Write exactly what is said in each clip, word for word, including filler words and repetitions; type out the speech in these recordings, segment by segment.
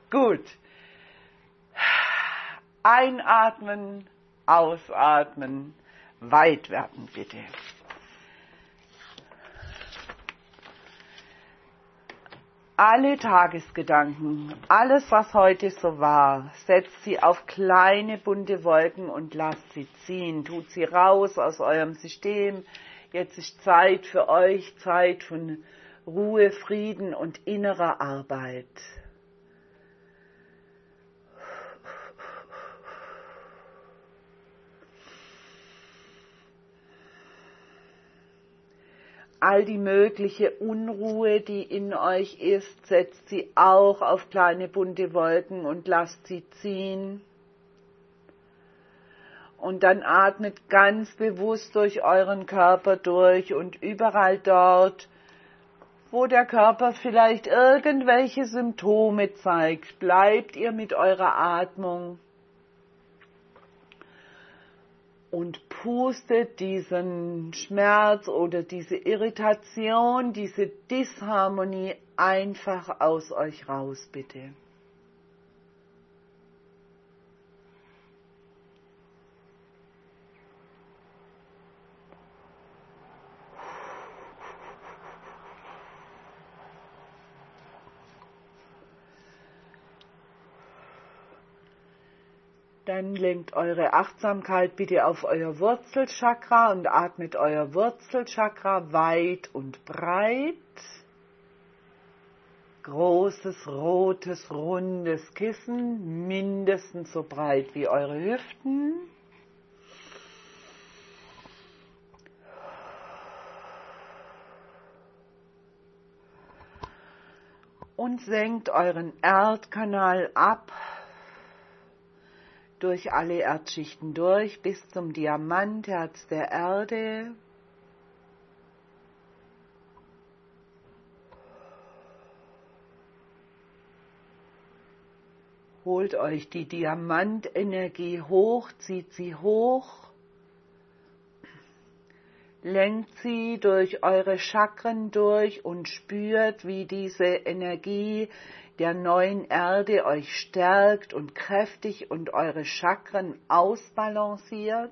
Gut. Einatmen, ausatmen, weit werden bitte. Alle Tagesgedanken, alles was heute so war, setzt sie auf kleine bunte Wolken und lasst sie ziehen. Tut sie raus aus eurem System. Jetzt ist Zeit für euch, Zeit von Ruhe, Frieden und innerer Arbeit. All die mögliche Unruhe, die in euch ist, setzt sie auch auf kleine bunte Wolken und lasst sie ziehen. Und dann atmet ganz bewusst durch euren Körper durch und überall dort, wo der Körper vielleicht irgendwelche Symptome zeigt, bleibt ihr mit eurer Atmung und pustet diesen Schmerz oder diese Irritation, diese Disharmonie einfach aus euch raus, bitte. Dann lenkt eure Achtsamkeit bitte auf euer Wurzelchakra und atmet euer Wurzelchakra weit und breit. Großes, rotes, rundes Kissen, mindestens so breit wie eure Hüften. Und senkt euren Erdkanal ab. Durch alle Erdschichten durch, bis zum Diamantherz der Erde. Holt euch die Diamantenergie hoch, zieht sie hoch, lenkt sie durch eure Chakren durch und spürt, wie diese Energie der neuen Erde euch stärkt und kräftig und eure Chakren ausbalanciert.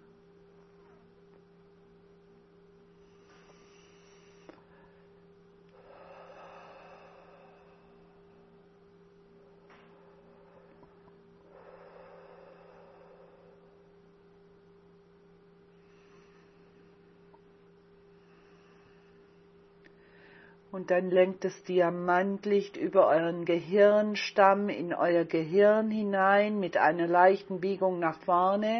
Und dann lenkt das Diamantlicht über euren Gehirnstamm in euer Gehirn hinein mit einer leichten Biegung nach vorne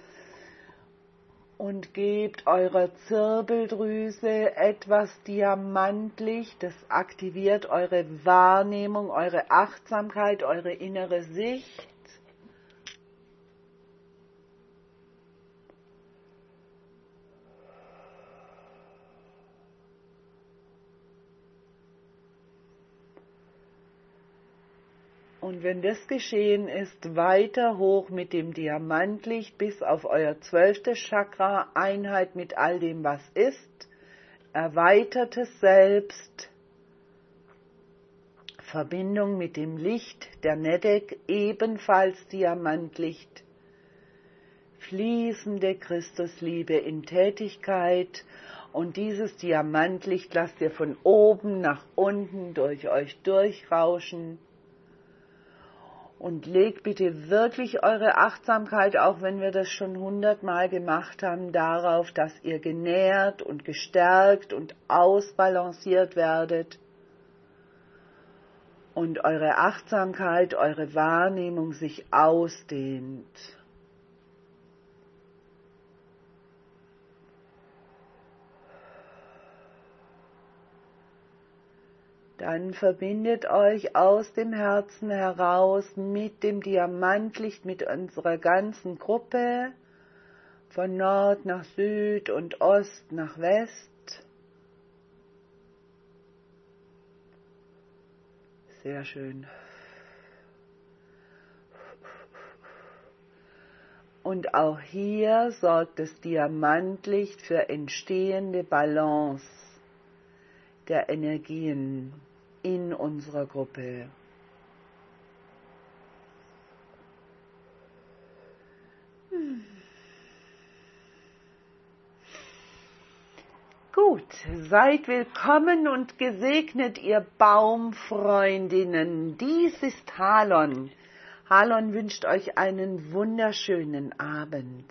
und gebt eurer Zirbeldrüse etwas Diamantlicht. Das aktiviert eure Wahrnehmung, eure Achtsamkeit, eure innere Sicht. Und wenn das geschehen ist, weiter hoch mit dem Diamantlicht bis auf euer zwölftes Chakra, Einheit mit all dem, was ist, erweitertes Selbst, Verbindung mit dem Licht der Nedek, ebenfalls Diamantlicht, fließende Christusliebe in Tätigkeit. Und dieses Diamantlicht lasst ihr von oben nach unten durch euch durchrauschen. Und legt bitte wirklich eure Achtsamkeit, auch wenn wir das schon hundertmal gemacht haben, darauf, dass ihr genährt und gestärkt und ausbalanciert werdet und eure Achtsamkeit, eure Wahrnehmung sich ausdehnt. Dann verbindet euch aus dem Herzen heraus mit dem Diamantlicht, mit unserer ganzen Gruppe, von Nord nach Süd und Ost nach West. Sehr schön. Und auch hier sorgt das Diamantlicht für entstehende Balance der Energien in unserer Gruppe. Gut, seid willkommen und gesegnet, ihr Baumfreundinnen. Dies ist Halon. Halon wünscht euch einen wunderschönen Abend.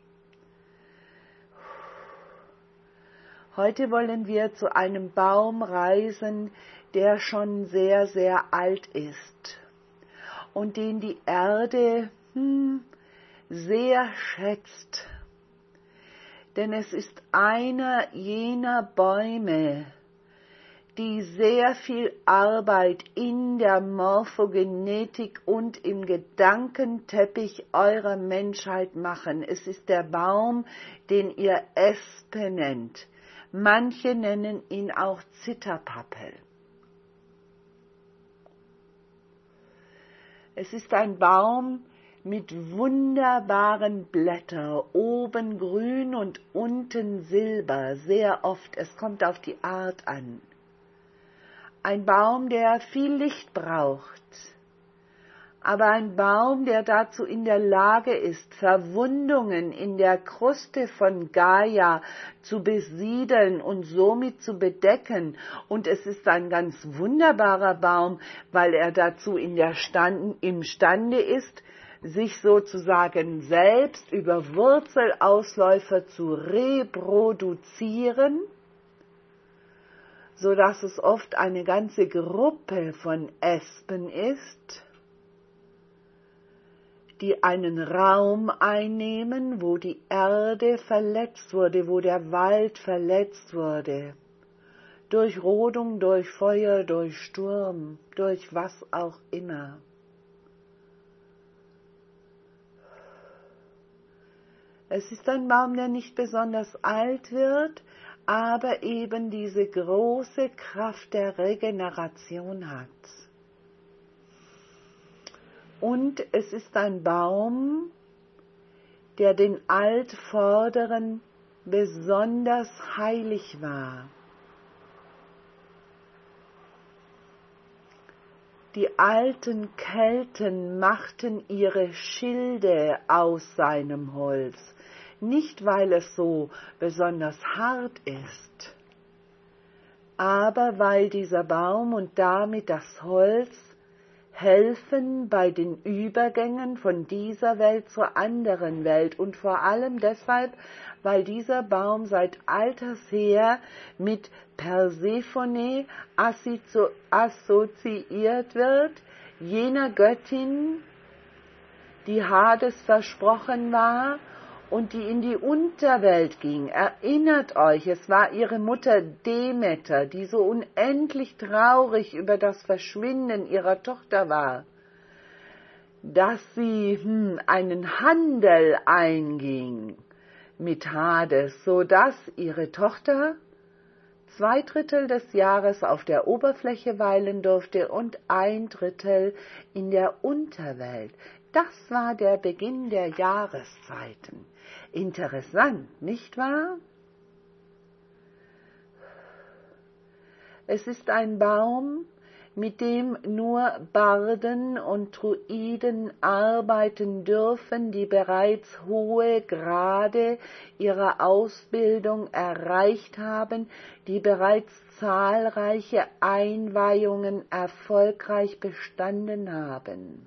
Heute wollen wir zu einem Baum reisen, der schon sehr, sehr alt ist und den die Erde hm, sehr schätzt. Denn es ist einer jener Bäume, die sehr viel Arbeit in der Morphogenetik und im Gedankenteppich eurer Menschheit machen. Es ist der Baum, den ihr Espe nennt. Manche nennen ihn auch Zitterpappel. Es ist ein Baum mit wunderbaren Blättern, oben grün und unten silber, sehr oft, es kommt auf die Art an. Ein Baum, der viel Licht braucht, aber ein Baum, der dazu in der Lage ist, Verwundungen in der Kruste von Gaia zu besiedeln und somit zu bedecken. Und es ist ein ganz wunderbarer Baum, weil er dazu in der Stand, imstande ist, sich sozusagen selbst über Wurzelausläufer zu reproduzieren, so dass es oft eine ganze Gruppe von Espen ist, die einen Raum einnehmen, wo die Erde verletzt wurde, wo der Wald verletzt wurde, durch Rodung, durch Feuer, durch Sturm, durch was auch immer. Es ist ein Baum, der nicht besonders alt wird, aber eben diese große Kraft der Regeneration hat. Und es ist ein Baum, der den Altvorderen besonders heilig war. Die alten Kelten machten ihre Schilde aus seinem Holz, nicht weil es so besonders hart ist, aber weil dieser Baum und damit das Holz helfen bei den Übergängen von dieser Welt zur anderen Welt und vor allem deshalb, weil dieser Baum seit alters her mit Persephone assoziiert wird, jener Göttin, die Hades versprochen war und die in die Unterwelt ging. Erinnert euch, es war ihre Mutter Demeter, die so unendlich traurig über das Verschwinden ihrer Tochter war, dass sie hm, einen Handel einging mit Hades, so dass ihre Tochter zwei Drittel des Jahres auf der Oberfläche weilen durfte und ein Drittel in der Unterwelt. Das war der Beginn der Jahreszeiten. Interessant, nicht wahr? Es ist ein Baum, mit dem nur Barden und Druiden arbeiten dürfen, die bereits hohe Grade ihrer Ausbildung erreicht haben, die bereits zahlreiche Einweihungen erfolgreich bestanden haben.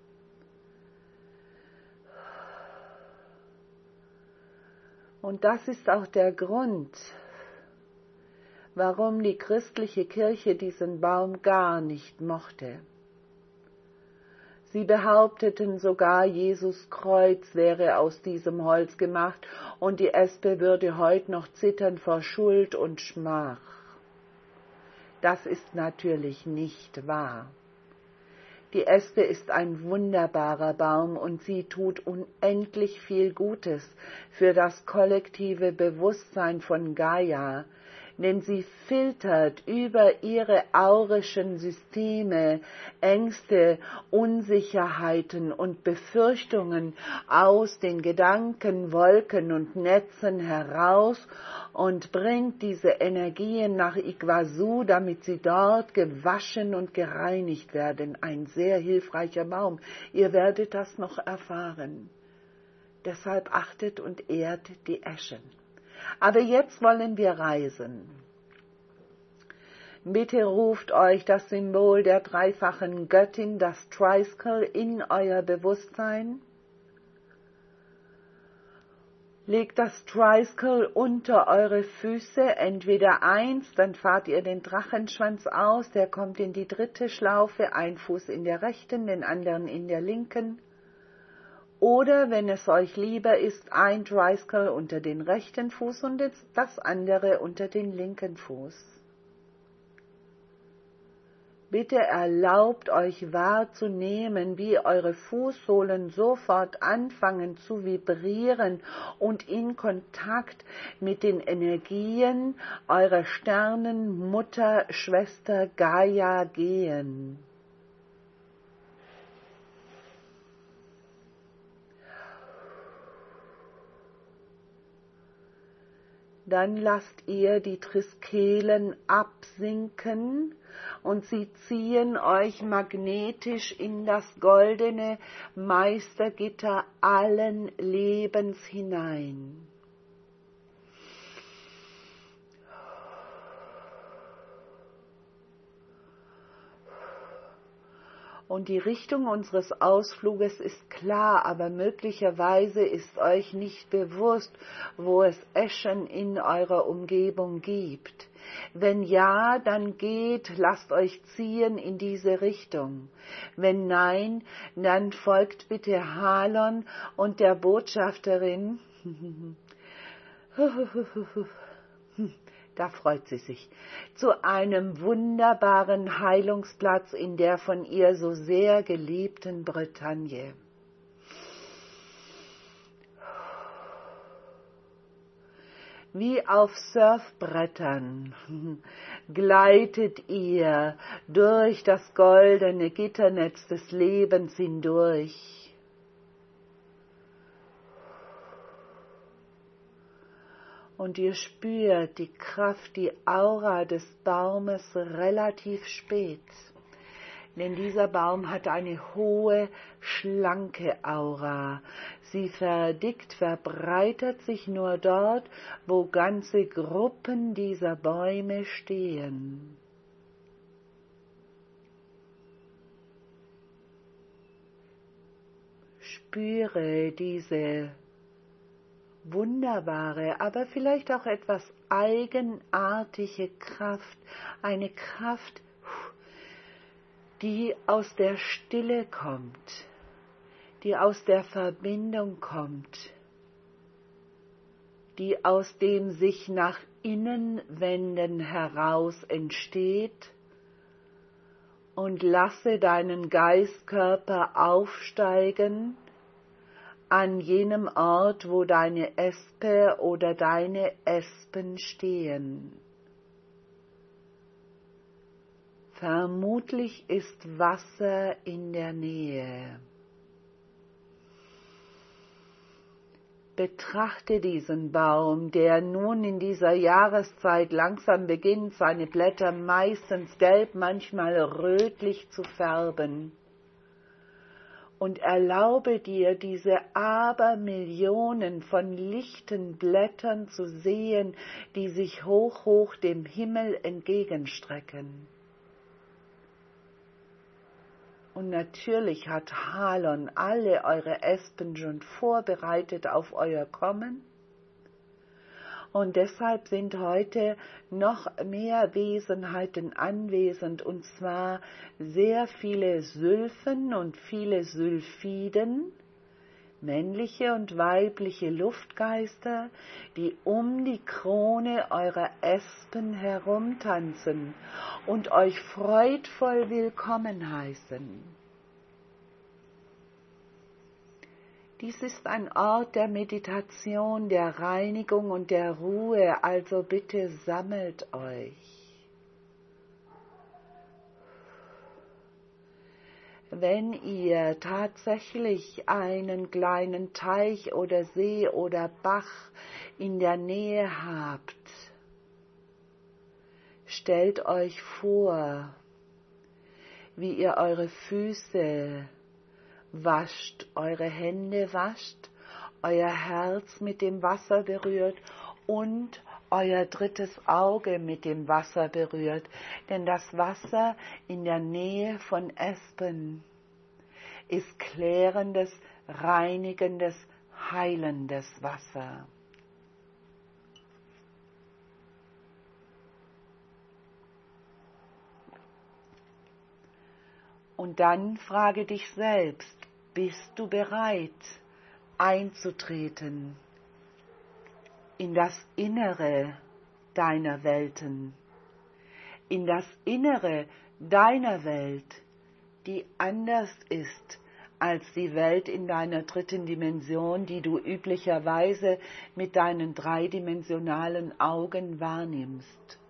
Und das ist auch der Grund, warum die christliche Kirche diesen Baum gar nicht mochte. Sie behaupteten sogar, Jesus Kreuz wäre aus diesem Holz gemacht und die Espe würde heute noch zittern vor Schuld und Schmach. Das ist natürlich nicht wahr. Die Espe ist ein wunderbarer Baum und sie tut unendlich viel Gutes für das kollektive Bewusstsein von Gaia, denn sie filtert über ihre aurischen Systeme Ängste, Unsicherheiten und Befürchtungen aus den Gedanken, Wolken und Netzen heraus und bringt diese Energien nach Iguazu, damit sie dort gewaschen und gereinigt werden. Ein sehr hilfreicher Baum. Ihr werdet das noch erfahren. Deshalb achtet und ehrt die Eschen. Aber jetzt wollen wir reisen. Bitte ruft euch das Symbol der dreifachen Göttin, das Triskele, in euer Bewusstsein. Legt das Triskele unter eure Füße, entweder eins, dann fahrt ihr den Drachenschwanz aus, der kommt in die dritte Schlaufe, ein Fuß in der rechten, den anderen in der linken. Oder, wenn es euch lieber ist, ein Triskele unter den rechten Fuß und das andere unter den linken Fuß. Bitte erlaubt euch wahrzunehmen, wie eure Fußsohlen sofort anfangen zu vibrieren und in Kontakt mit den Energien eurer Sternenmutter, Schwester Gaia gehen. Dann lasst ihr die Triskelen absinken und sie ziehen euch magnetisch in das goldene Meistergitter allen Lebens hinein. Und die Richtung unseres Ausfluges ist klar, aber möglicherweise ist euch nicht bewusst, wo es Eschen in eurer Umgebung gibt. Wenn ja, dann geht, lasst euch ziehen in diese Richtung. Wenn nein, dann folgt bitte Halon und der Botschafterin. Da freut sie sich, zu einem wunderbaren Heilungsplatz in der von ihr so sehr geliebten Bretagne. Wie auf Surfbrettern gleitet ihr durch das goldene Gitternetz des Lebens hindurch. Und ihr spürt die Kraft, die Aura des Baumes relativ spät. Denn dieser Baum hat eine hohe, schlanke Aura. Sie verdickt, verbreitert sich nur dort, wo ganze Gruppen dieser Bäume stehen. Spüre diese wunderbare, aber vielleicht auch etwas eigenartige Kraft, eine Kraft, die aus der Stille kommt, die aus der Verbindung kommt, die aus dem sich nach innen wenden heraus entsteht, und lasse deinen Geistkörper aufsteigen an jenem Ort, wo deine Espe oder deine Espen stehen. Vermutlich ist Wasser in der Nähe. Betrachte diesen Baum, der nun in dieser Jahreszeit langsam beginnt, seine Blätter meistens gelb, manchmal rötlich zu färben. Und erlaube dir, diese Abermillionen von lichten Blättern zu sehen, die sich hoch, hoch dem Himmel entgegenstrecken. Und natürlich hat Halon alle eure Espen schon vorbereitet auf euer Kommen. Und deshalb sind heute noch mehr Wesenheiten anwesend, und zwar sehr viele Sylphen und viele Sylphiden, männliche und weibliche Luftgeister, die um die Krone eurer Espen herumtanzen und euch freudvoll willkommen heißen. Dies ist ein Ort der Meditation, der Reinigung und der Ruhe, also bitte sammelt euch. Wenn ihr tatsächlich einen kleinen Teich oder See oder Bach in der Nähe habt, stellt euch vor, wie ihr eure Füße wascht, eure Hände wascht, euer Herz mit dem Wasser berührt und euer drittes Auge mit dem Wasser berührt, denn das Wasser in der Nähe von Espen ist klärendes, reinigendes, heilendes Wasser. Und dann frage dich selbst, bist du bereit einzutreten in das Innere deiner Welten, in das Innere deiner Welt, die anders ist als die Welt in deiner dritten Dimension, die du üblicherweise mit deinen dreidimensionalen Augen wahrnimmst.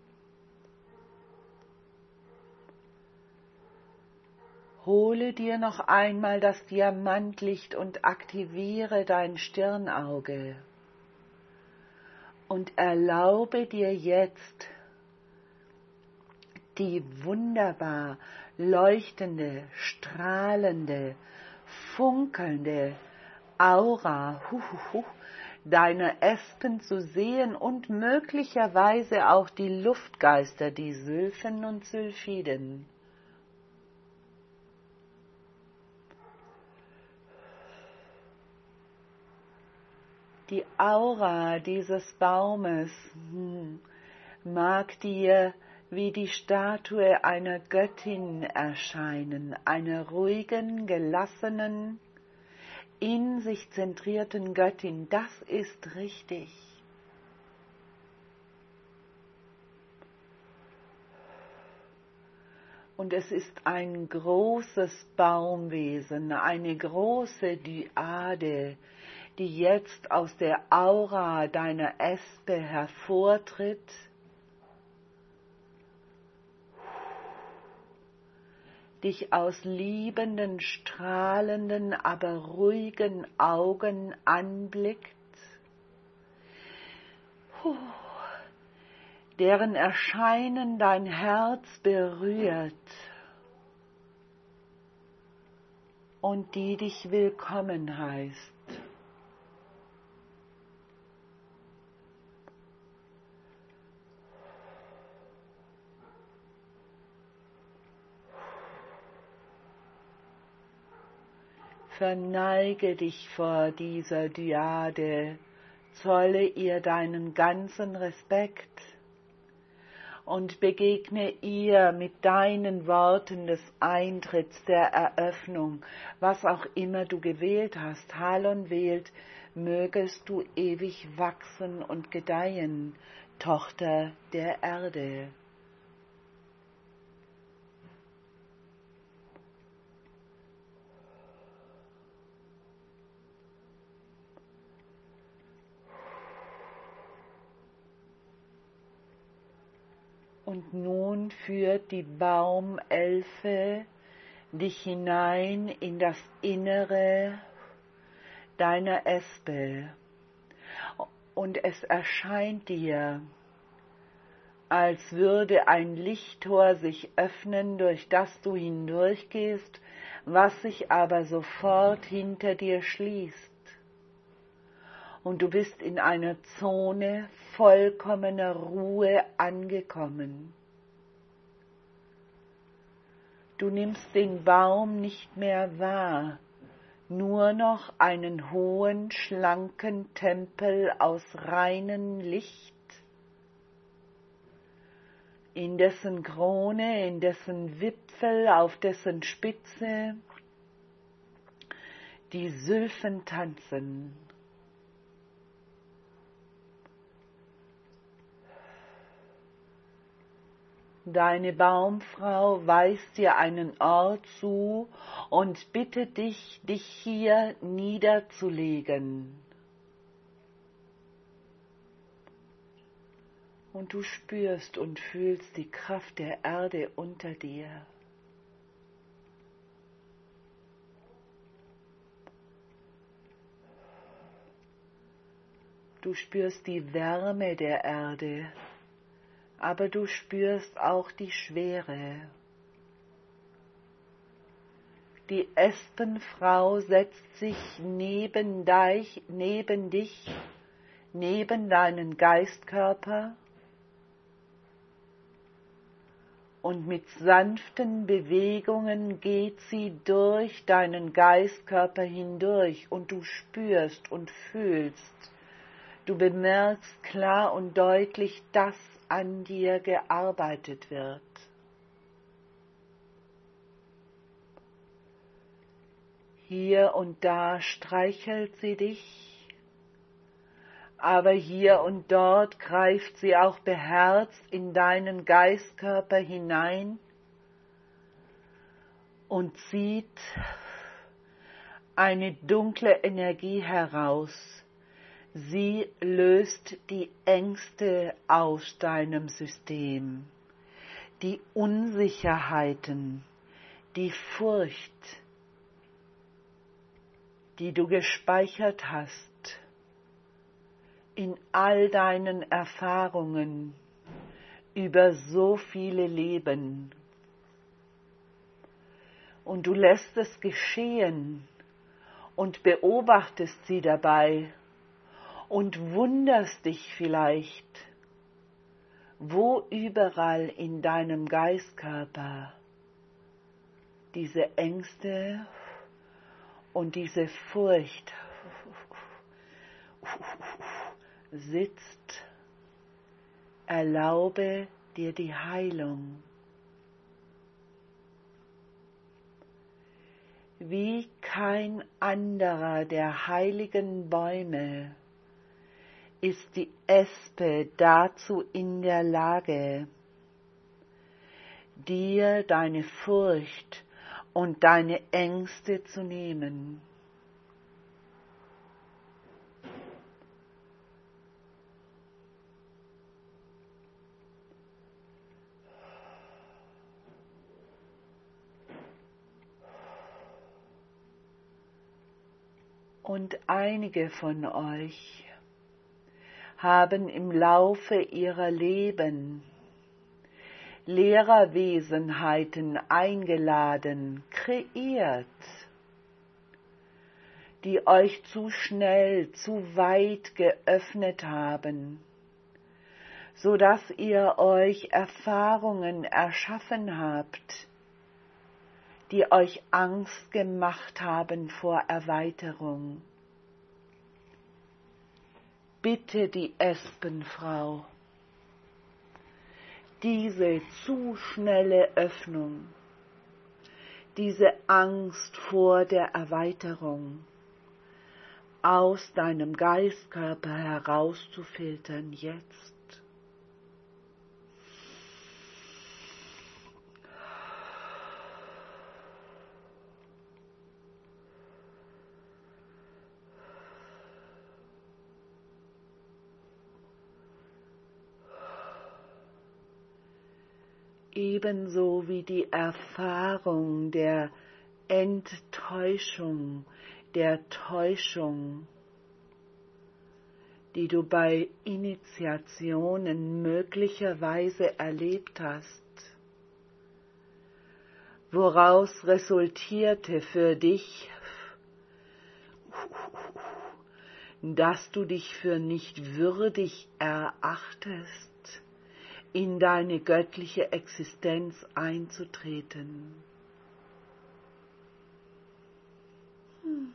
Hole dir noch einmal das Diamantlicht und aktiviere dein Stirnauge und erlaube dir jetzt die wunderbar leuchtende, strahlende, funkelnde Aura hu, hu, hu, deiner Espen zu sehen und möglicherweise auch die Luftgeister, die Sylphen und Sylphiden. Die Aura dieses Baumes hm, mag dir wie die Statue einer Göttin erscheinen, einer ruhigen, gelassenen, in sich zentrierten Göttin. Das ist richtig. Und es ist ein großes Baumwesen, eine große Dyade, die jetzt aus der Aura deiner Espe hervortritt, dich aus liebenden, strahlenden, aber ruhigen Augen anblickt, deren Erscheinen dein Herz berührt und die dich willkommen heißt. Verneige dich vor dieser Dyade, zolle ihr deinen ganzen Respekt und begegne ihr mit deinen Worten des Eintritts, der Eröffnung, was auch immer du gewählt hast. Halon wählt, mögest du ewig wachsen und gedeihen, Tochter der Erde. Und nun führt die Baumelfe dich hinein in das Innere deiner Espe. Und es erscheint dir, als würde ein Lichttor sich öffnen, durch das du hindurchgehst, was sich aber sofort hinter dir schließt. Und du bist in einer Zone vollkommener Ruhe angekommen. Du nimmst den Baum nicht mehr wahr, nur noch einen hohen, schlanken Tempel aus reinem Licht, in dessen Krone, in dessen Wipfel, auf dessen Spitze die Sylphen tanzen. Deine Baumfrau weist dir einen Ort zu und bittet dich, dich hier niederzulegen. Und du spürst und fühlst die Kraft der Erde unter dir. Du spürst die Wärme der Erde. Aber du spürst auch die Schwere. Die Espenfrau setzt sich neben dich, neben dich neben deinen Geistkörper und mit sanften Bewegungen geht sie durch deinen Geistkörper hindurch und du spürst und fühlst, du bemerkst klar und deutlich, dass an dir gearbeitet wird. Hier und da streichelt sie dich, aber hier und dort greift sie auch beherzt in deinen Geistkörper hinein und zieht eine dunkle Energie heraus. Sie löst die Ängste aus deinem System, die Unsicherheiten, die Furcht, die du gespeichert hast in all deinen Erfahrungen über so viele Leben. Und du lässt es geschehen und beobachtest sie dabei und wunderst dich vielleicht, wo überall in deinem Geistkörper diese Ängste und diese Furcht sitzt. Erlaube dir die Heilung. Wie kein anderer der heiligen Bäume ist die Espe dazu in der Lage, dir deine Furcht und deine Ängste zu nehmen. Und einige von euch haben im Laufe ihrer Leben Lehrerwesenheiten eingeladen, kreiert, die euch zu schnell, zu weit geöffnet haben, so dass ihr euch Erfahrungen erschaffen habt, die euch Angst gemacht haben vor Erweiterung. Bitte die Espenfrau, diese zu schnelle Öffnung, diese Angst vor der Erweiterung aus deinem Geistkörper herauszufiltern jetzt. Ebenso wie die Erfahrung der Enttäuschung, der Täuschung, die du bei Initiationen möglicherweise erlebt hast, woraus resultierte für dich, dass du dich für nicht würdig erachtest, in deine göttliche Existenz einzutreten. Hm.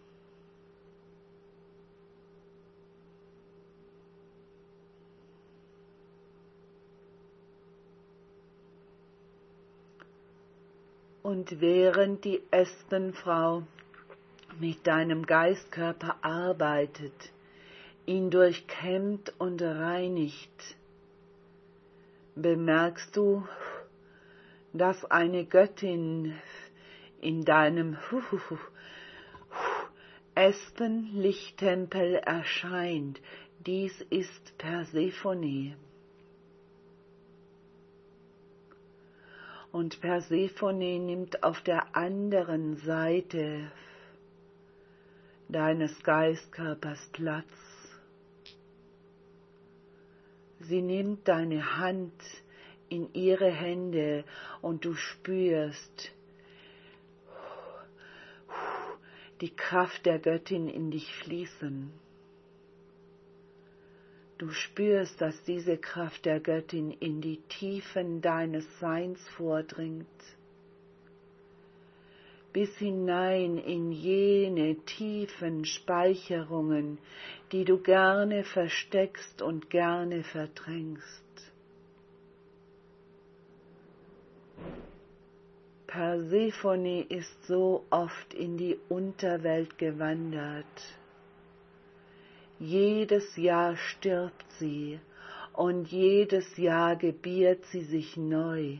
Und während die Espenfrau mit deinem Geistkörper arbeitet, ihn durchkämmt und reinigt, bemerkst du, dass eine Göttin in deinem Espenlichttempel erscheint. Dies ist Persephone. Und Persephone nimmt auf der anderen Seite deines Geistkörpers Platz. Sie nimmt deine Hand in ihre Hände und du spürst die Kraft der Göttin in dich fließen. Du spürst, dass diese Kraft der Göttin in die Tiefen deines Seins vordringt, bis hinein in jene tiefen Speicherungen, die du gerne versteckst und gerne verdrängst. Persephone ist so oft in die Unterwelt gewandert. Jedes Jahr stirbt sie und jedes Jahr gebiert sie sich neu.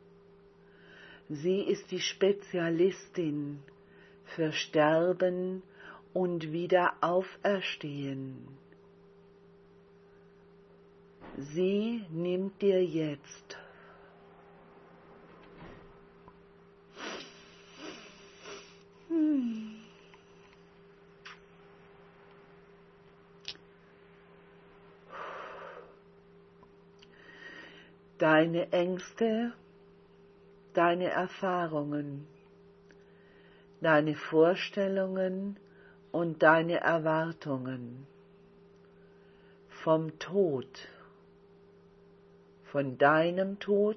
Sie ist die Spezialistin für Sterben und wieder Auferstehen. Sie nimmt dir jetzt hm. deine Ängste, deine Erfahrungen, deine Vorstellungen und deine Erwartungen vom Tod, von deinem Tod,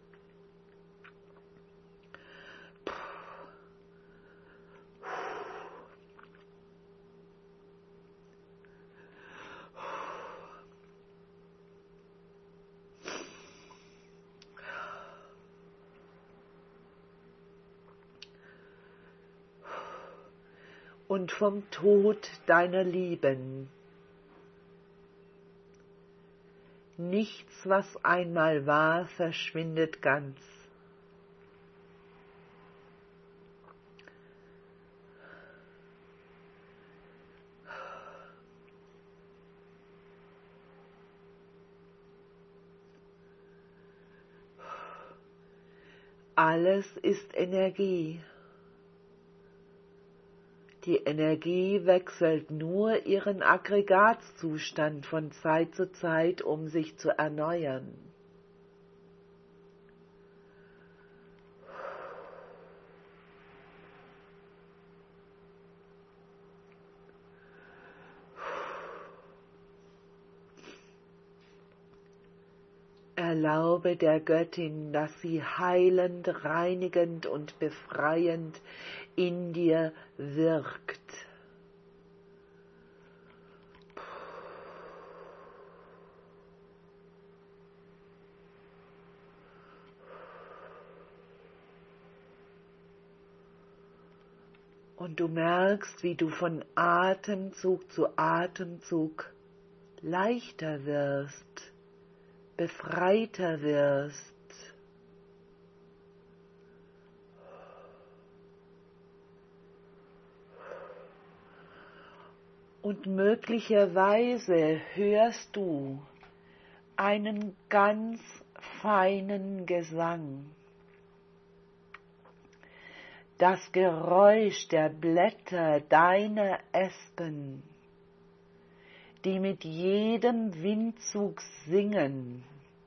und vom Tod deiner Lieben. Nichts, was einmal war, verschwindet ganz. Alles ist Energie. Die Energie wechselt nur ihren Aggregatzustand von Zeit zu Zeit, um sich zu erneuern. Erlaube der Göttin, dass sie heilend, reinigend und befreiend in dir wirkt. Und du merkst, wie du von Atemzug zu Atemzug leichter wirst, befreiter wirst. Und möglicherweise hörst du einen ganz feinen Gesang. Das Geräusch der Blätter deiner Espen, die mit jedem Windzug singen,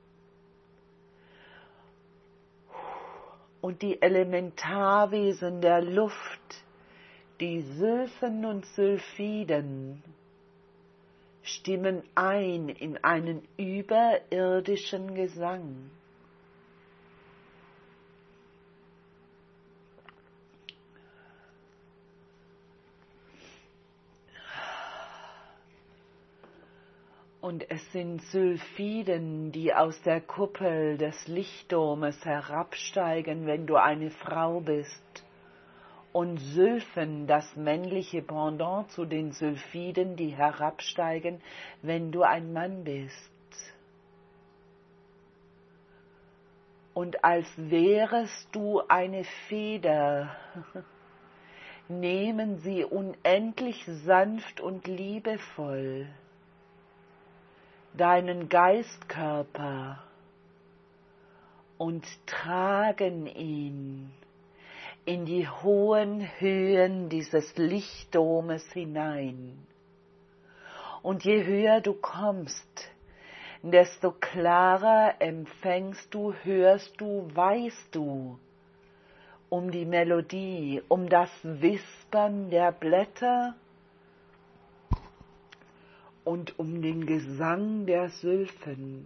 und die Elementarwesen der Luft, die Sylphen und Sylphiden, stimmen ein in einen überirdischen Gesang. Und es sind Sylphiden, die aus der Kuppel des Lichtdomes herabsteigen, wenn du eine Frau bist. Und Sylphen, das männliche Pendant zu den Sylphiden, die herabsteigen, wenn du ein Mann bist. Und als wärest du eine Feder, nehmen sie unendlich sanft und liebevoll deinen Geistkörper und tragen ihn in die hohen Höhen dieses Lichtdomes hinein. Und je höher du kommst, desto klarer empfängst du, hörst du, weißt du um die Melodie, um das Wispern der Blätter und um den Gesang der Sylphen.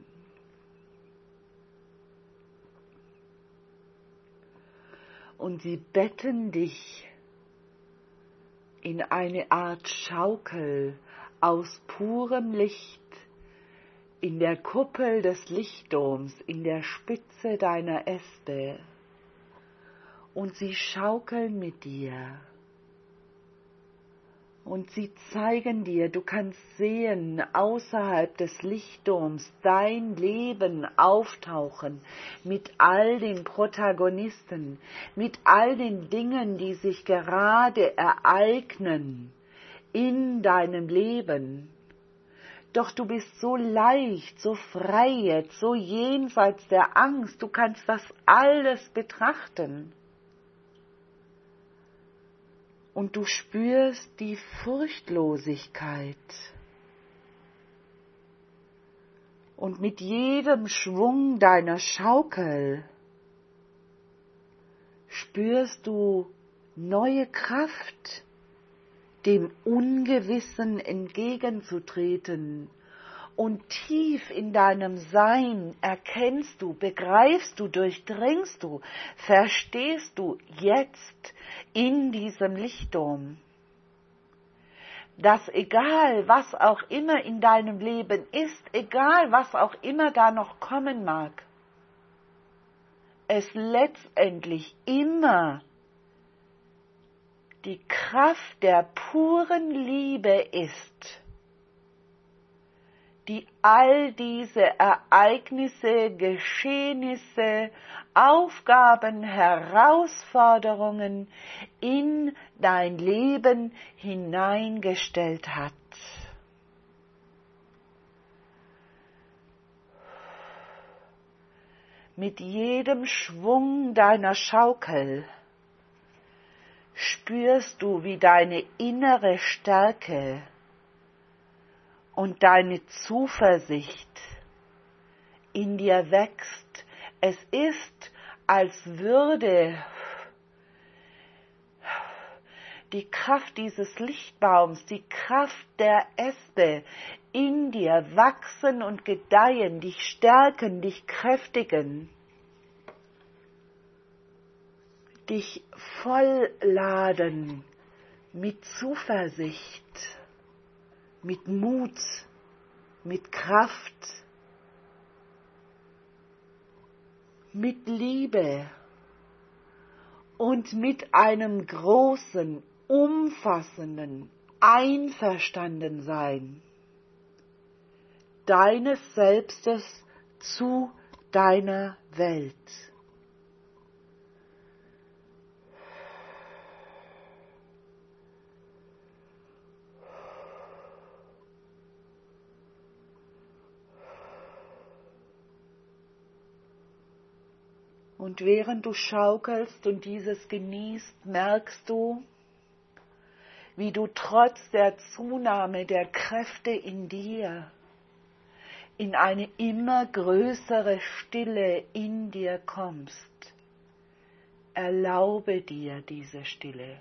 Und sie betten dich in eine Art Schaukel aus purem Licht, in der Kuppel des Lichtdoms, in der Spitze deiner Äste. Und sie schaukeln mit dir. Und sie zeigen dir, du kannst sehen, außerhalb des Lichtdoms dein Leben auftauchen mit all den Protagonisten, mit all den Dingen, die sich gerade ereignen in deinem Leben. Doch du bist so leicht, so frei jetzt, so jenseits der Angst, du kannst das alles betrachten. Und du spürst die Furchtlosigkeit. Und mit jedem Schwung deiner Schaukel spürst du neue Kraft, dem Ungewissen entgegenzutreten. Und tief in deinem Sein erkennst du, begreifst du, durchdringst du, verstehst du jetzt in diesem Lichtdom, dass egal was auch immer in deinem Leben ist, egal was auch immer da noch kommen mag, es letztendlich immer die Kraft der puren Liebe ist, die all diese Ereignisse, Geschehnisse, Aufgaben, Herausforderungen in dein Leben hineingestellt hat. Mit jedem Schwung deiner Schaukel spürst du, wie deine innere Stärke und deine Zuversicht in dir wächst. Es ist, als würde die Kraft dieses Lichtbaums, die Kraft der Äste in dir wachsen und gedeihen, dich stärken, dich kräftigen, dich vollladen mit Zuversicht, mit Mut, mit Kraft, mit Liebe und mit einem großen, umfassenden Einverstandensein deines Selbstes zu deiner Welt. Und während du schaukelst und dieses genießt, merkst du, wie du trotz der Zunahme der Kräfte in dir in eine immer größere Stille in dir kommst. Erlaube dir diese Stille.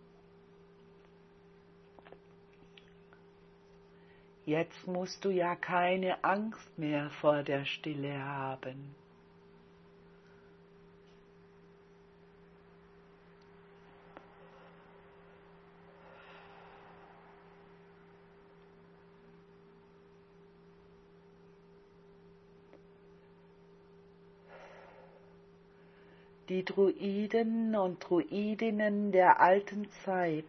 Jetzt musst du ja keine Angst mehr vor der Stille haben. Die Druiden und Druidinnen der alten Zeit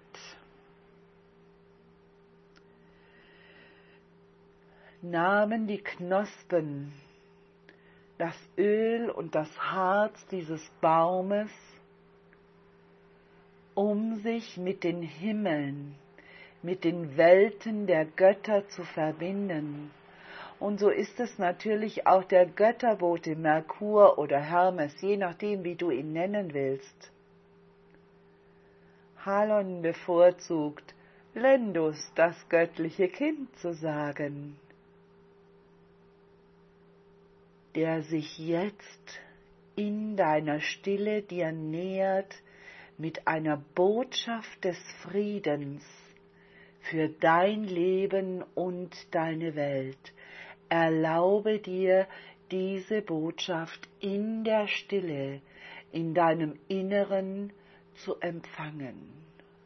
nahmen die Knospen, das Öl und das Harz dieses Baumes, um sich mit den Himmeln, mit den Welten der Götter zu verbinden. Und so ist es natürlich auch der Götterbote Merkur oder Hermes, je nachdem, wie du ihn nennen willst. Halon bevorzugt, Lendus, das göttliche Kind, zu sagen, der sich jetzt in deiner Stille dir nähert mit einer Botschaft des Friedens für dein Leben und deine Welt. Erlaube dir diese Botschaft in der Stille, in deinem Inneren zu empfangen.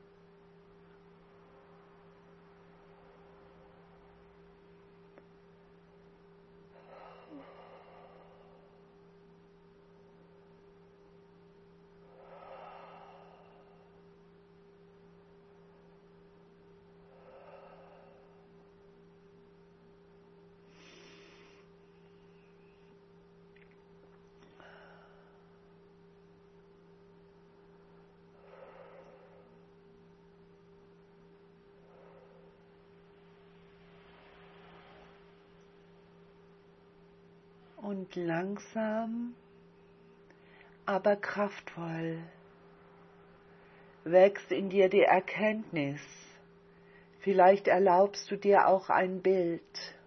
Und langsam, aber kraftvoll wächst in dir die Erkenntnis. Vielleicht erlaubst du dir auch ein Bild,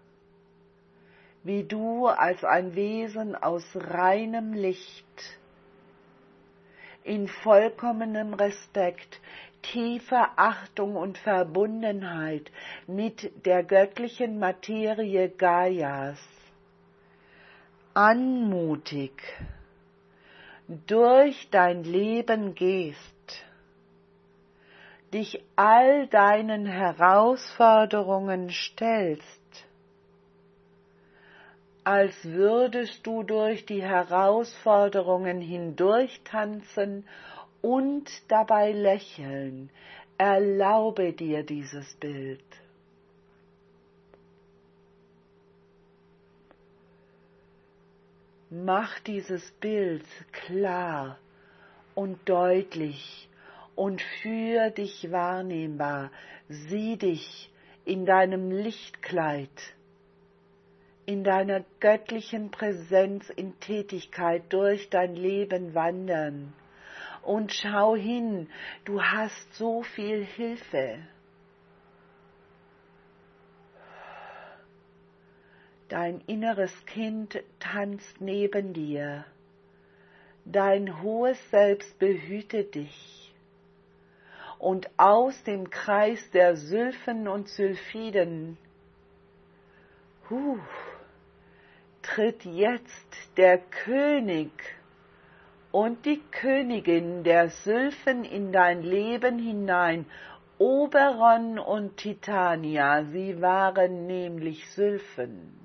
wie du als ein Wesen aus reinem Licht, in vollkommenem Respekt, tiefer Achtung und Verbundenheit mit der göttlichen Materie Gaias, anmutig durch dein Leben gehst, dich all deinen Herausforderungen stellst, als würdest du durch die Herausforderungen hindurch tanzen und dabei lächeln. Erlaube dir dieses Bild. Mach dieses Bild klar und deutlich und für dich wahrnehmbar. Sieh dich in deinem Lichtkleid, in deiner göttlichen Präsenz in Tätigkeit durch dein Leben wandern. Und schau hin, du hast so viel Hilfe. Dein inneres Kind tanzt neben dir. Dein hohes Selbst behütet dich. Und aus dem Kreis der Sylphen und Sylphiden huh, tritt jetzt der König und die Königin der Sylphen in dein Leben hinein, Oberon und Titania. Sie waren nämlich Sylphen.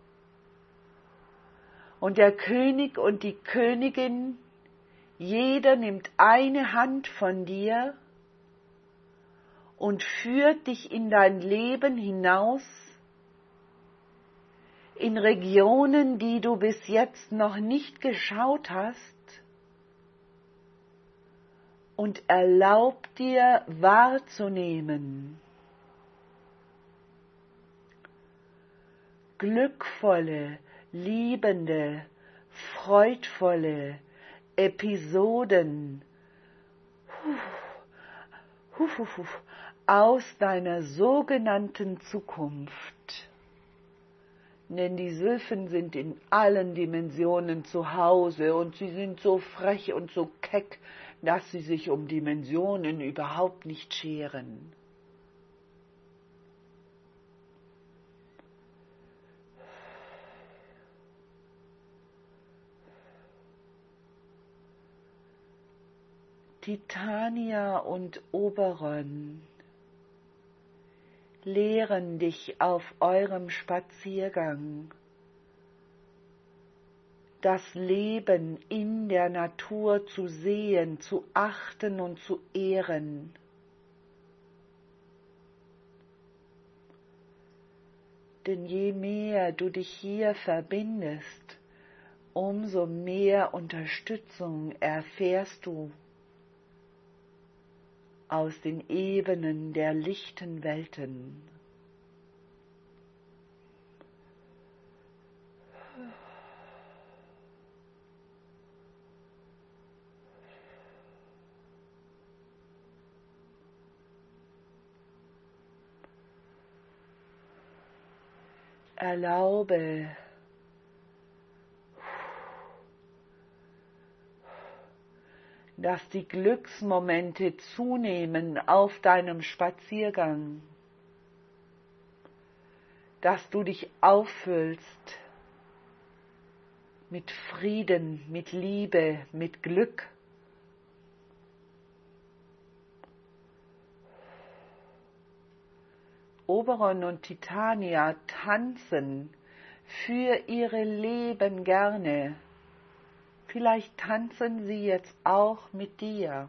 Und der König und die Königin, jeder nimmt eine Hand von dir und führt dich in dein Leben hinaus, in Regionen, die du bis jetzt noch nicht geschaut hast, und erlaubt dir wahrzunehmen, glückvolle, liebende, freudvolle Episoden huf, huf, huf, huf, aus deiner sogenannten Zukunft. Denn die Sylphen sind in allen Dimensionen zu Hause und sie sind so frech und so keck, dass sie sich um Dimensionen überhaupt nicht scheren. Titania und Oberon lehren dich auf eurem Spaziergang, das Leben in der Natur zu sehen, zu achten und zu ehren. Denn je mehr du dich hier verbindest, umso mehr Unterstützung erfährst du aus den Ebenen der lichten Welten. Erlaube dass die Glücksmomente zunehmen auf deinem Spaziergang. dass du dich auffüllst mit Frieden, mit Liebe, mit Glück. Oberon und Titania tanzen für ihre Leben gerne. Vielleicht tanzen sie jetzt auch mit dir.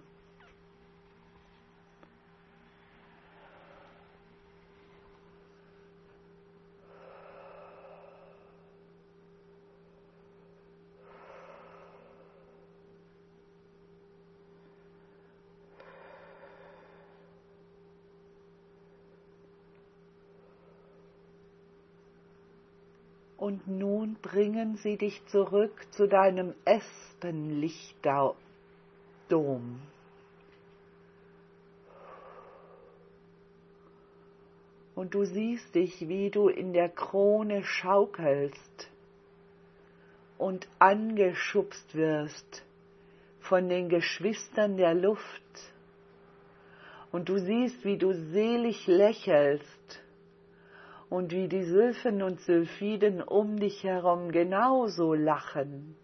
Und nun bringen sie dich zurück zu deinem Espenlichtdom. Und du siehst dich, wie du in der Krone schaukelst und angeschubst wirst von den Geschwistern der Luft. Und du siehst, wie du selig lächelst. Und wie die Sylphen und Sylphiden um dich herum genauso lachen.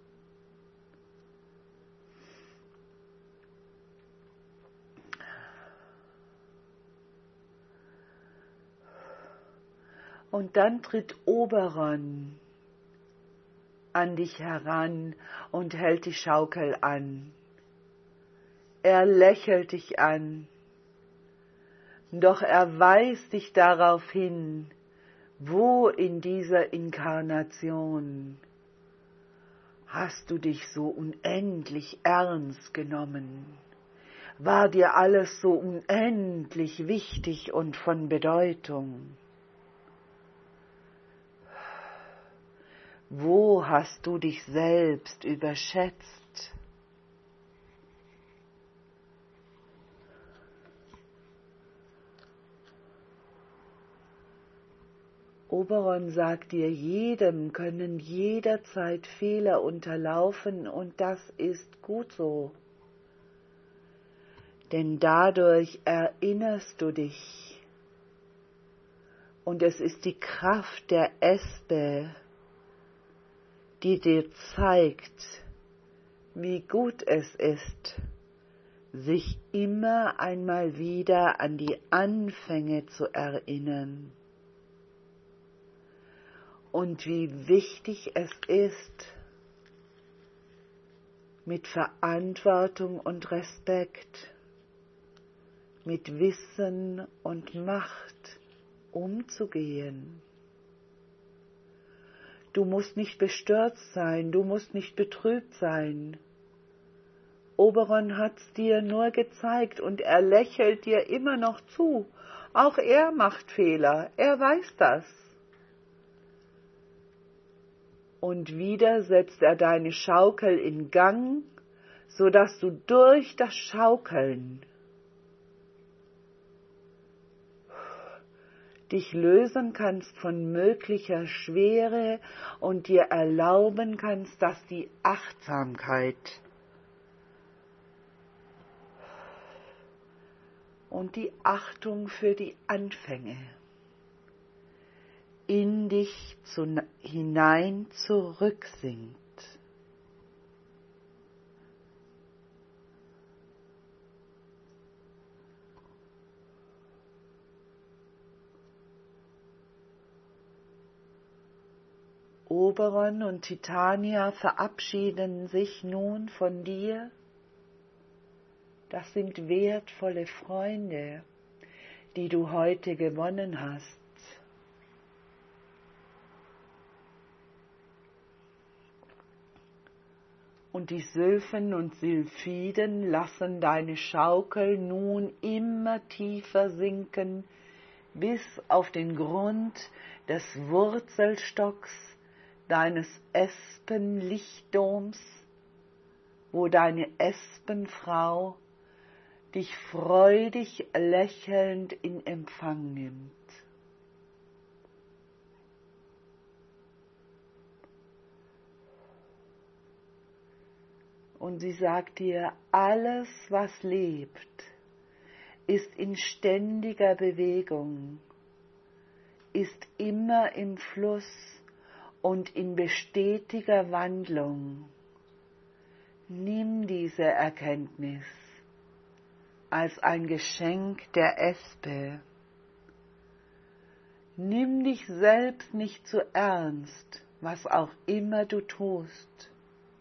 Und dann tritt Oberon an dich heran und hält die Schaukel an. Er lächelt dich an. Doch er weist dich darauf hin, wo in dieser Inkarnation hast du dich so unendlich ernst genommen? War dir alles so unendlich wichtig und von Bedeutung? Wo hast du dich selbst überschätzt? Oberon sagt dir, jedem können jederzeit Fehler unterlaufen und das ist gut so. Denn dadurch erinnerst du dich und es ist die Kraft der Espe, die dir zeigt, wie gut es ist, sich immer einmal wieder an die Anfänge zu erinnern. Und wie wichtig es ist, mit Verantwortung und Respekt, mit Wissen und Macht umzugehen. Du musst nicht bestürzt sein, du musst nicht betrübt sein. Oberon hat's dir nur gezeigt und er lächelt dir immer noch zu. Auch er macht Fehler, er weiß das. Und wieder setzt er deine Schaukel in Gang, so dass du durch das Schaukeln dich lösen kannst von möglicher Schwere und dir erlauben kannst, dass die Achtsamkeit und die Achtung für die Anfänge in dich zu, hinein zurücksinkt. Oberon und Titania verabschieden sich nun von dir. Das sind wertvolle Freunde, die du heute gewonnen hast. Und die Sylphen und Sylphiden lassen deine Schaukel nun immer tiefer sinken, bis auf den Grund des Wurzelstocks deines Espenlichtdoms, wo deine Espenfrau dich freudig lächelnd in Empfang nimmt. Und sie sagt dir, alles, was lebt, ist in ständiger Bewegung. ist immer im Fluss und in bestetiger Wandlung. Nimm diese Erkenntnis als ein Geschenk der Espe. Nimm dich selbst nicht zu ernst, was auch immer du tust.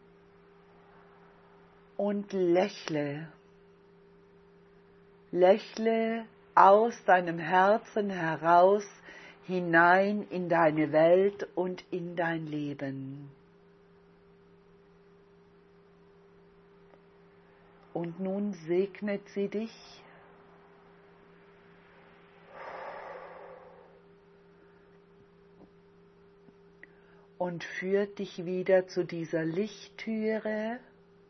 Und lächle. Lächle aus deinem Herzen heraus hinein in deine Welt und in dein Leben. Und nun segnet sie dich und führt dich wieder zu dieser Lichttüre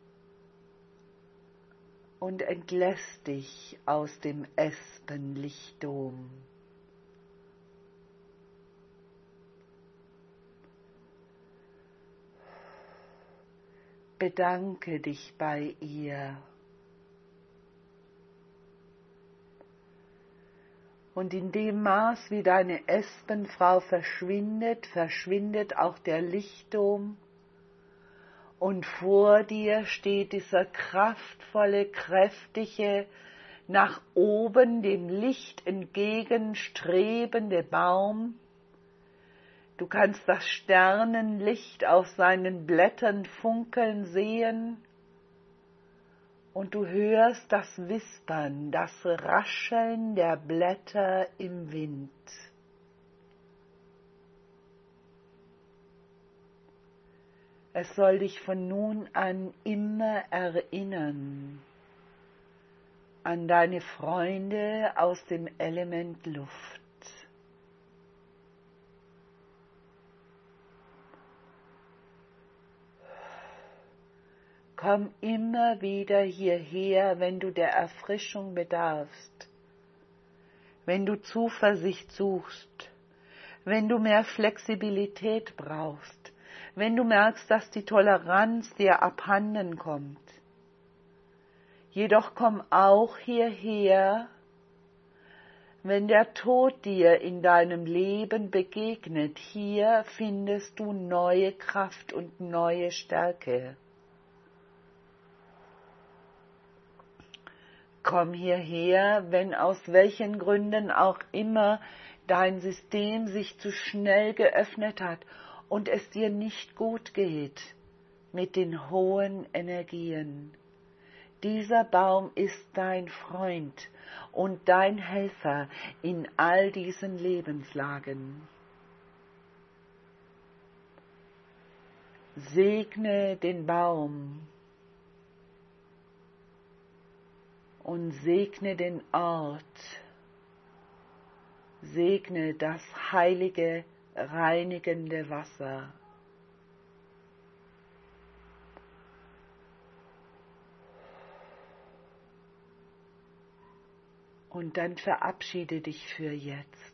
und entlässt dich aus dem Espenlichtdom. Bedanke dich bei ihr. Und in dem Maß, wie deine Espenfrau verschwindet, verschwindet auch der Lichtdom. Und vor dir steht dieser kraftvolle, kräftige, nach oben dem Licht entgegenstrebende Baum. Du kannst das Sternenlicht auf seinen Blättern funkeln sehen und du hörst das Wispern, das Rascheln der Blätter im Wind. Es soll dich von nun an immer erinnern an deine Freunde aus dem Element Luft. Komm immer wieder hierher, wenn du der Erfrischung bedarfst, wenn du Zuversicht suchst, wenn du mehr Flexibilität brauchst, wenn du merkst, dass die Toleranz dir abhanden kommt. Jedoch komm auch hierher, wenn der Tod dir in deinem Leben begegnet. Hier findest du neue Kraft und neue Stärke. Komm hierher, wenn aus welchen Gründen auch immer dein System sich zu schnell geöffnet hat und es dir nicht gut geht mit den hohen Energien. Dieser Baum ist dein Freund und dein Helfer in all diesen Lebenslagen. Segne den Baum und segne den Ort, segne das heilige, reinigende Wasser. Und dann verabschiede dich für jetzt.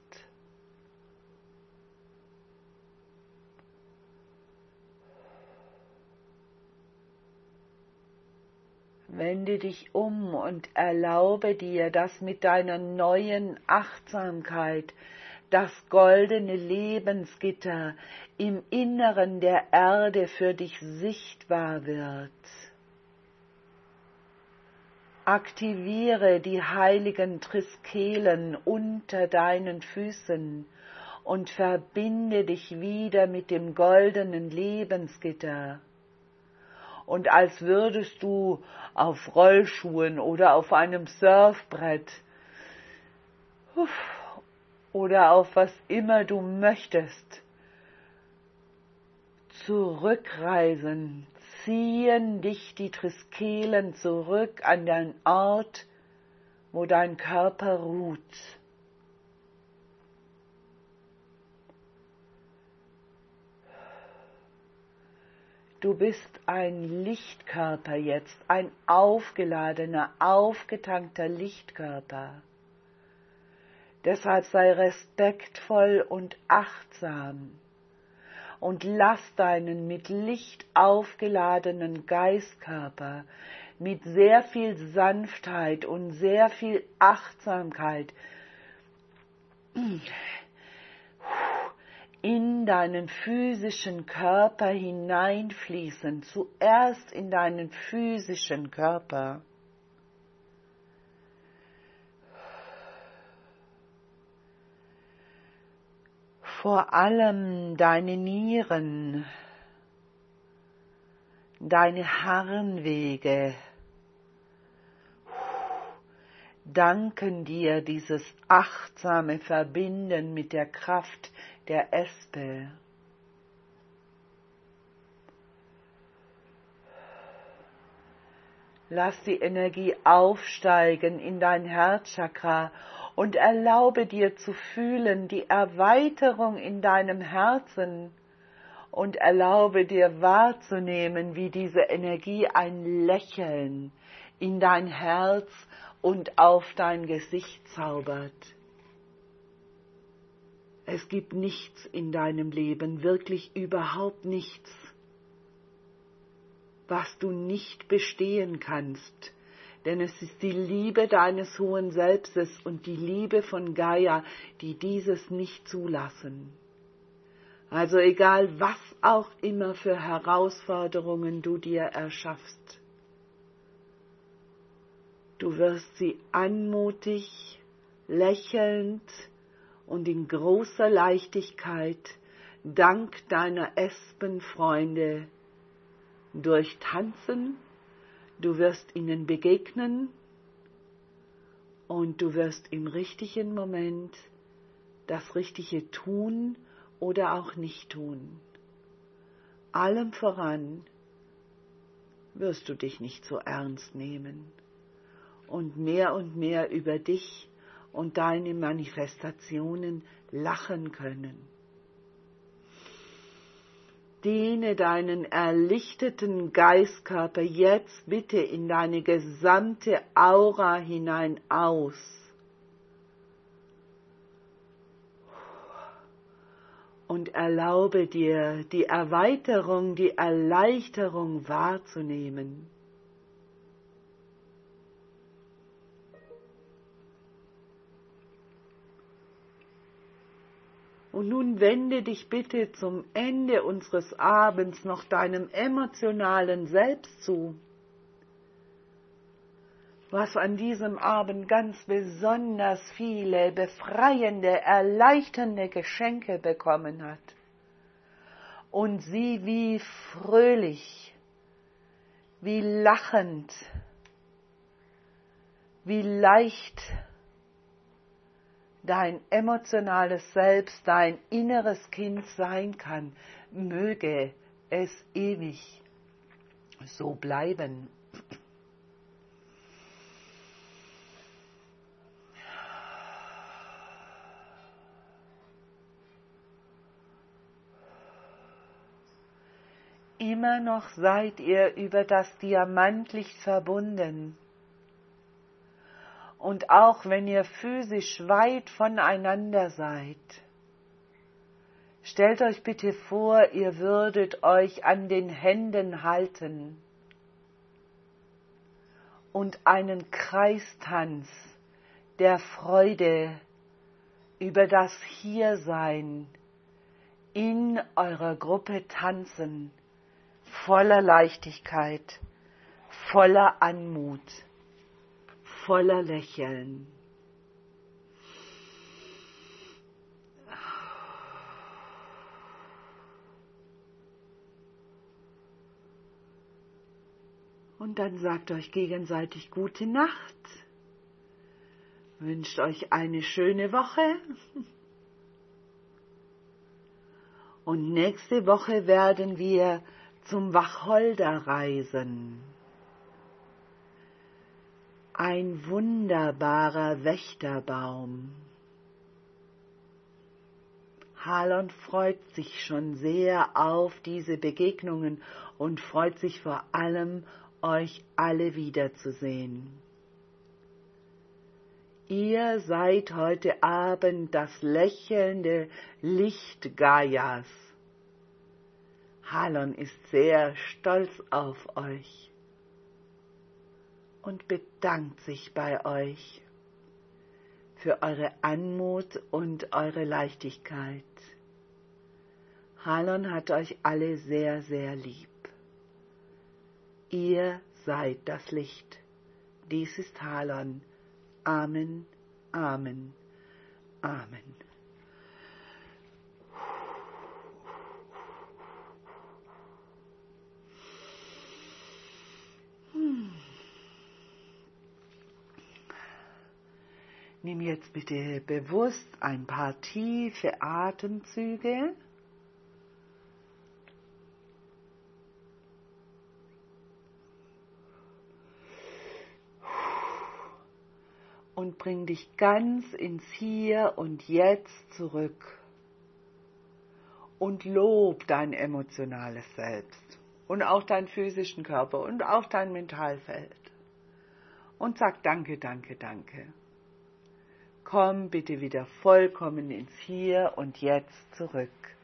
Wende dich um und erlaube dir, dass mit deiner neuen Achtsamkeit das goldene Lebensgitter im Inneren der Erde für dich sichtbar wird. Aktiviere die heiligen Triskelen unter deinen Füßen und verbinde dich wieder mit dem goldenen Lebensgitter. Und als würdest du auf Rollschuhen oder auf einem Surfbrett oder auf was immer du möchtest zurückreisen, ziehen dich die Triskelen zurück an den Ort, wo dein Körper ruht. Du bist ein Lichtkörper jetzt, ein aufgeladener, aufgetankter Lichtkörper. Deshalb sei respektvoll und achtsam und lass deinen mit Licht aufgeladenen Geistkörper mit sehr viel Sanftheit und sehr viel Achtsamkeit in deinen physischen Körper hineinfließen, zuerst in deinen physischen Körper. Vor allem deine Nieren, deine Harnwege danken dir dieses achtsame Verbinden mit der Kraft der Espe. Lass die Energie aufsteigen in dein Herzchakra und erlaube dir zu fühlen die Erweiterung in deinem Herzen und erlaube dir wahrzunehmen, wie diese Energie ein Lächeln in dein Herz und auf dein Gesicht zaubert. Es gibt nichts in deinem Leben, wirklich überhaupt nichts, was du nicht bestehen kannst. Denn es ist die Liebe deines hohen Selbstes und die Liebe von Gaia, die dieses nicht zulassen. Also egal, was auch immer für Herausforderungen du dir erschaffst, du wirst sie anmutig, lächelnd und in großer Leichtigkeit dank deiner Espenfreunde durchtanzen. Du wirst ihnen begegnen und du wirst im richtigen Moment das Richtige tun oder auch nicht tun. Allem voran wirst du dich nicht so ernst nehmen und mehr und mehr über dich und deine Manifestationen lachen können. Dehne deinen erlichteten Geistkörper jetzt bitte in deine gesamte Aura hinein aus. Und erlaube dir, die Erweiterung, die Erleichterung wahrzunehmen. Und nun wende dich bitte zum Ende unseres Abends noch deinem emotionalen Selbst zu, was an diesem Abend ganz besonders viele befreiende, erleichternde Geschenke bekommen hat. Und sie wie fröhlich, wie lachend, wie leicht dein emotionales Selbst, dein inneres Kind sein kann, möge es ewig so bleiben. Immer noch seid ihr über das Diamantlicht verbunden. Und auch wenn ihr physisch weit voneinander seid, stellt euch bitte vor, ihr würdet euch an den Händen halten und einen Kreistanz der Freude über das Hiersein in eurer Gruppe tanzen, voller Leichtigkeit, voller Anmut, voller Lächeln. Und dann sagt euch gegenseitig gute Nacht, wünscht euch eine schöne Woche. Und nächste Woche werden wir zum Wacholder reisen. Ein wunderbarer Wächterbaum. Halon freut sich schon sehr auf diese Begegnungen und freut sich vor allem, euch alle wiederzusehen. Ihr seid heute Abend das lächelnde Licht Gaias. Halon ist sehr stolz auf euch und bedankt sich bei euch für eure Anmut und eure Leichtigkeit. Halon hat euch alle sehr, sehr lieb. Ihr seid das Licht. Dies ist Halon. Amen, Amen, Amen. Hm. Nimm jetzt bitte bewusst ein paar tiefe Atemzüge. Und bring dich ganz ins Hier und Jetzt zurück. Und lob dein emotionales Selbst. Und auch deinen physischen Körper und auch dein Mentalfeld. Und sag Danke, Danke, Danke. Komm bitte wieder vollkommen ins Hier und Jetzt zurück.